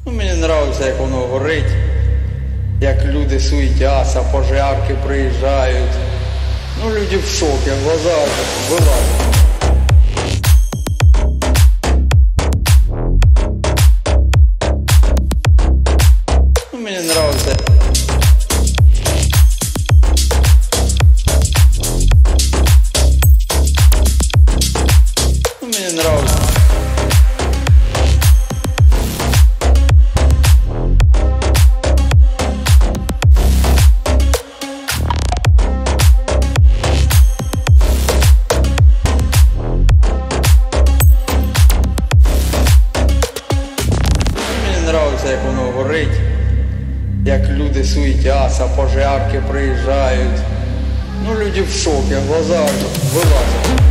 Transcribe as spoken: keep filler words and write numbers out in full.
Ну, мені подобається, як воно горить, як люди суетяться, пожарки приїжджають. Ну, люди в шокі, глаза вилазять. Ну, мені подобається. Ну, мені подобається. Подобається, як воно горить, як люди суетяться, пожарки приїжджають. Ну, люди в шокі, глаза вилазять.